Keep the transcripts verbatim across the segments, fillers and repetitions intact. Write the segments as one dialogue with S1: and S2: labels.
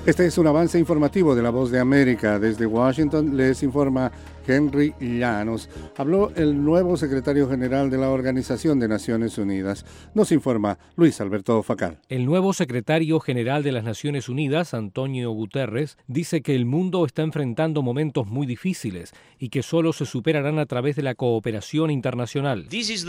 S1: Este es un avance informativo de La Voz de América. Desde Washington les informa Henry Llanos. Habló el nuevo secretario general de la Organización de Naciones Unidas. Nos informa Luis Alberto Facal.
S2: El nuevo secretario general de las Naciones Unidas, Antonio Guterres, dice que el mundo está enfrentando momentos muy difíciles y que solo se superarán a través de la cooperación internacional.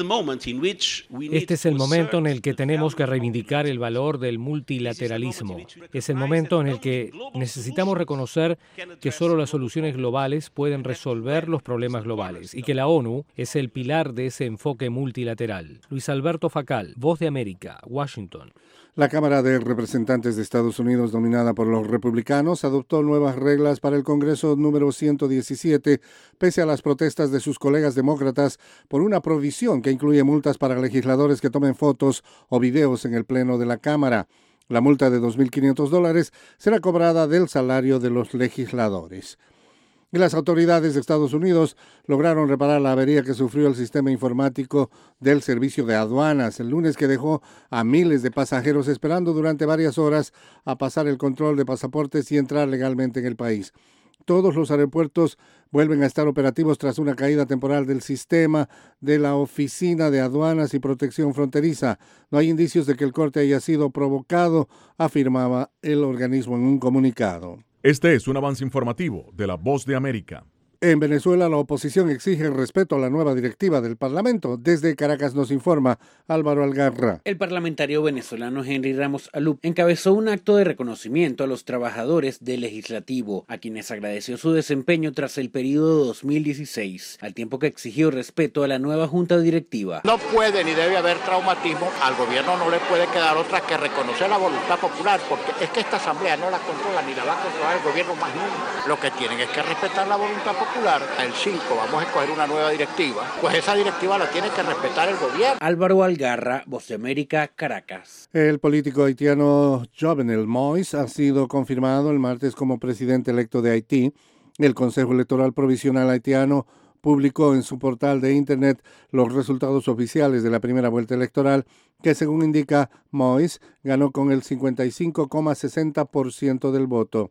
S2: Este es el momento en el que tenemos que reivindicar el valor del multilateralismo. Es el momento en el que que necesitamos reconocer que solo las soluciones globales pueden resolver los problemas globales y que la ONU es el pilar de ese enfoque multilateral. Luis Alberto Facal, Voz de América, Washington.
S1: La Cámara de Representantes de Estados Unidos, dominada por los republicanos, adoptó nuevas reglas para el Congreso número ciento diecisiete, pese a las protestas de sus colegas demócratas por una provisión que incluye multas para legisladores que tomen fotos o videos en el Pleno de la Cámara. La multa de dos mil quinientos dólares será cobrada del salario de los legisladores. Y las autoridades de Estados Unidos lograron reparar la avería que sufrió el sistema informático del Servicio de Aduanas el lunes, que dejó a miles de pasajeros esperando durante varias horas a pasar el control de pasaportes y entrar legalmente en el país. Todos los aeropuertos vuelven a estar operativos tras una caída temporal del sistema de la Oficina de Aduanas y Protección Fronteriza. No hay indicios de que el corte haya sido provocado, afirmaba el organismo en un comunicado.
S3: Este es un avance informativo de La Voz de América.
S1: En Venezuela, la oposición exige el respeto a la nueva directiva del Parlamento. Desde Caracas nos informa Álvaro Algarra.
S4: El parlamentario venezolano Henry Ramos Alup encabezó un acto de reconocimiento a los trabajadores del legislativo, a quienes agradeció su desempeño tras el periodo dos mil dieciséis, al tiempo que exigió respeto a la nueva junta directiva.
S5: No puede ni debe haber traumatismo, al gobierno no le puede quedar otra que reconocer la voluntad popular, porque es que esta asamblea no la controla ni la va a controlar el gobierno más nunca. Lo que tienen es que respetar la voluntad popular. El cinco vamos a escoger una nueva directiva, pues esa directiva la tiene que respetar el gobierno.
S4: Álvaro Algarra, Voz de América, Caracas.
S1: El político haitiano Jovenel Moïse ha sido confirmado el martes como presidente electo de Haití. El Consejo Electoral Provisional haitiano publicó en su portal de internet los resultados oficiales de la primera vuelta electoral, que según indica Moïse ganó con el cincuenta y cinco coma sesenta por ciento del voto.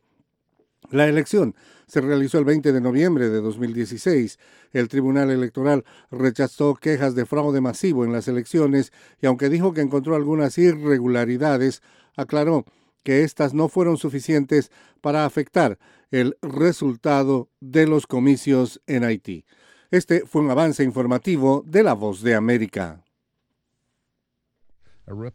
S1: La elección se realizó el veinte de noviembre de dos mil dieciséis. El Tribunal Electoral rechazó quejas de fraude masivo en las elecciones y, aunque dijo que encontró algunas irregularidades, aclaró que estas no fueron suficientes para afectar el resultado de los comicios en Haití. Este fue un avance informativo de La Voz de América.